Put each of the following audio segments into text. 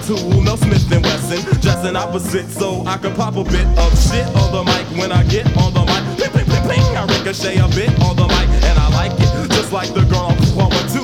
tool, no Smith and Wesson. Dressing opposite so I can pop a bit of shit on the mic when I get on the mic. Ping, ping, ping, ping. I ricochet a bit on the mic and I like it. Just like the girl on Performer 2.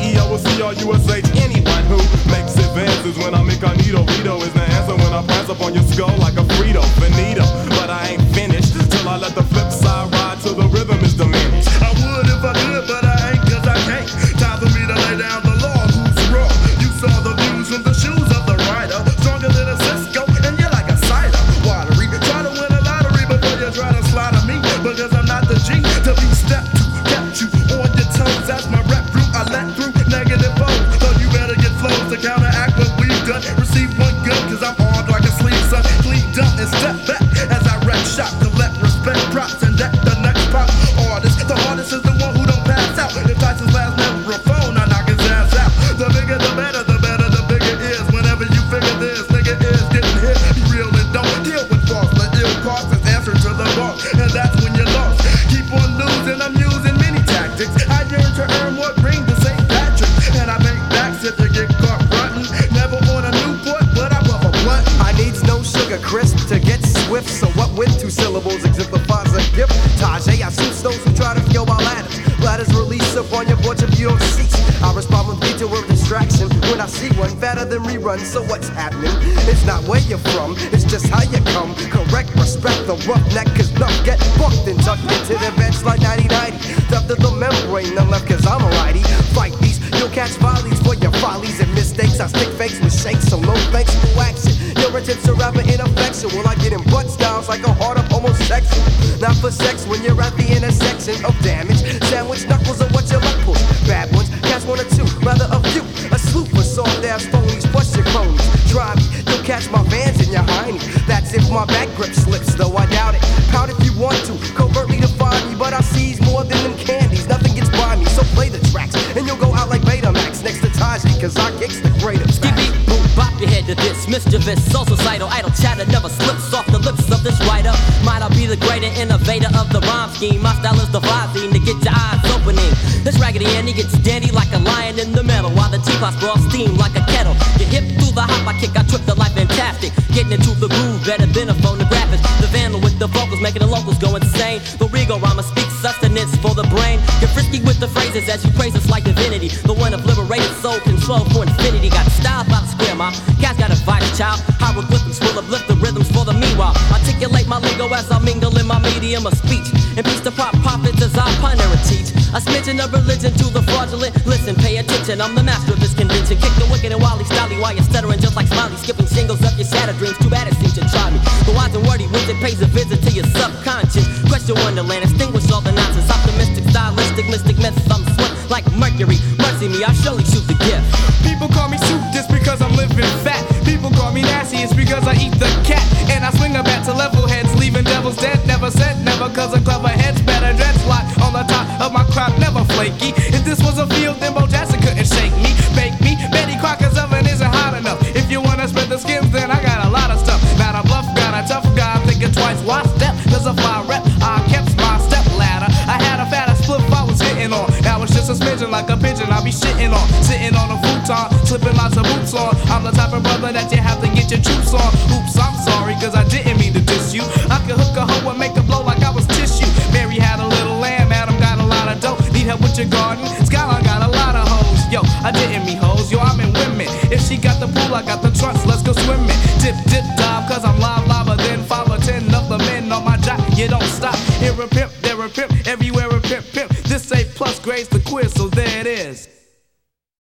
DEO-CRUSH, anyone who makes advances when I'm incognito. Vito is the answer when I press up on your skull like a Frito, finito. But I ain't finished till I let the flip side ride till the rhythm is diminished. I would if I could, but I ain't cause I can't. Time for me to lay down the law, who's wrong? You saw the views from the shoes of the rider. Stronger than a Cisco, and you're like a cider. Watery, try to win a lottery before you try to slide on me. Because I'm not the G to be stepped to. Kept you on your toes, that's my rep route. I let through negative foes. So you better get flows to counteract what we've done. Receive one gun, cause I'm armed like a sleeve son. Plead dumb and step back as I wreck shop. Collect respect, props, and deck the next pop artist. The hardest is the one who don't pass out. If Tyson's last never a phone, I knock his ass out. The bigger the better the bigger it is. Whenever you figure this, nigga is getting hit. Be real and don't deal with false. The ill cost is answer to the boss, and that's when you're lost. Keep on losing, I'm using many tactics. I yearn to earn what bring to St. Patrick. And I make backs if you get caught frontin'. Never on a Newport, but I puff a blunt. I needs no sugar crisp to get swift. So what with two syllables exemplifies a gift. Tajay, I shoot those who try to kill my ladders. Ladders release upon your porch if you don't cease. I respond with beat to a distraction when I see one fatter than rerun. So what's happening? It's not where you're from, it's just how you come. Correct, respect the roughneck, cause none get bucked and tucked into the bench like 90-90. Theft of the membrane, none left cause I'm a righty. Fight these, you'll catch volleys for your follies and mistakes. I stick fakes with shakes, so no thanks for action. Your attempts to rapper in affection. Will I get in butt styles like a heart of homosexual? Not for sex when you're at the intersection of damage. Sandwich knuckles are what you like push. Bad ones, catch one or two, rather a few. A sloop for soft ass phonies, plus your cronies. Try me, you'll catch my vans in your hiney. That's if my back grip slips, though I doubt it. Pout if you want to, covertly define me, but I seize more than them candies. Nothing gets by me, so play the tracks, and you'll go out like Betamax next to Tajay, cause I kicks the greater facts. Skippy, boom, bop your head to this. Mischievous, so suicidal, idle chatter never slips off the lips of this writer. Might I be the greater innovator of the rhyme scheme? My style is devising to get your eyes opening. This Raggedy Andy gets dandy like a lion in the meadow, while the teapots blow off steam like a kettle. You hip through the hop, I kick, I trip the life fantastic. Getting into the groove, better than a phonographic. The vandal with the vocals, making the locals go insane. The Rigo rhymer speaks sustenance for the brain. Get frisky with the phrases as you praise us like divinity. The one of liberated soul control for infinity. Got style by the square mile. Cats got advice, child. Hieroglyphics will uplift the rhythms for the meanwhile. Articulate my lingo as I mingle in my medium of speech. And peace to pop prophets as I ponder and teach. A smidgen of religion to the fraudulent. Listen, pay attention, I'm the master of this convention. Kick the wicked and wily styley while you're stuttering just like Smiley. Skipping shingles up your shattered dreams. Too bad it seems to try me. The wise and wordy wizard pays a visit to your subconscious. Question Wonderland, extinguish all the nonsense. Optimistic, stylistic, mystic myths. I'm sweat like Mercury. Mercy me, I'll surely shoot the gift. People call me soup just because I'm living fat. People call me nasty, it's because I eat the cat. And I swing a bat to level heads, leaving devils dead. Never said never, cause a clever head's better. Dreads lot on the top of my crop, never flaky. If this was a field, then Bo Jackson couldn't shake me. Bake me, Betty Crocker's oven isn't hot enough. If you wanna spread the skims, then I got a lot of stuff. Not a bluff guy, a tough guy, I'm thinking twice. Why step? There's a fly rep, I kept my step ladder. I had a fatter split I was hitting on. Now it's just a smidgen like a pigeon I be shitting on. Sitting on a futon, slipping lots of boots on. I'm the type of brother that you have to get your troops on. Oops, I'm sorry, cause I didn't mean to diss you. I could hook a hoe and make a blow like I was tissue. Mary had a little lamb, Adam got a lot of dough. Need help with your garden? Skyline got a lot of hoes. Yo, I didn't mean hoes, yo, I'm in women. If she got the pool, I got the trunks, let's go swimming. Dip, dip, dive, cause I'm live, lava, then 5 or 10 of the men on my job. You don't stop, here a pimp, there a pimp, every